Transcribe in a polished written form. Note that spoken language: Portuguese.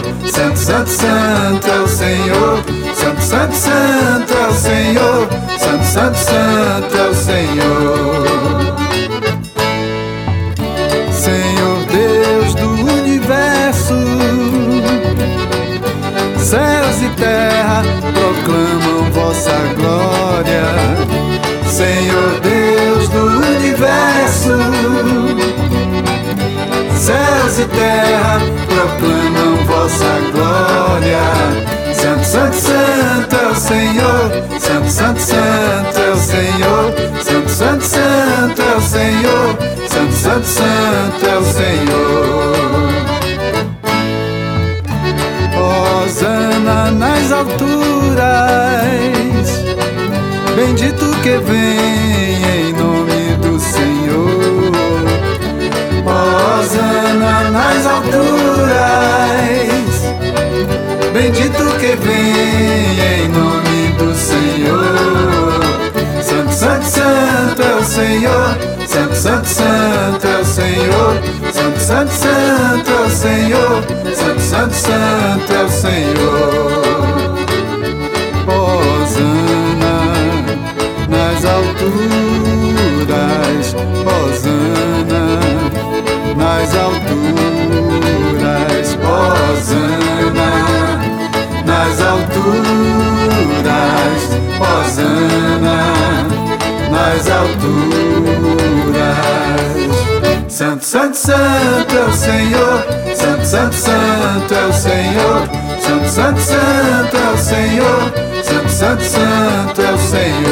Santo, santo, santo é o Senhor. Santo, santo, santo é o Senhor. Santo, santo, santo é o Senhor. Senhor Deus do universo, céus e terra proclamam vossa glória. Senhor Deus do universo, céus e terra proclamam vossa glória. Santo, santo, santo é o Senhor. Santo, santo, santo é o Senhor. Santo, santo, santo é o Senhor. Santo, santo, santo é o Senhor. Hosana nas alturas, bendito que vem em nome do Senhor. Hosana nas alturas, bendito que vem em nome do Senhor. Santo, santo, santo é o Senhor. Santo, santo, santo é o Senhor. Santo, santo, santo é o Senhor. Santo, santo, santo é o Senhor. Hosana nas alturas, Hosana nas alturas, Hosana nas alturas, Hosana nas alturas. Santo, santo, santo é o Senhor. Santo, santo, santo é o Senhor. Santo, santo, santo é o Senhor. Santo, santo, santo é o Senhor.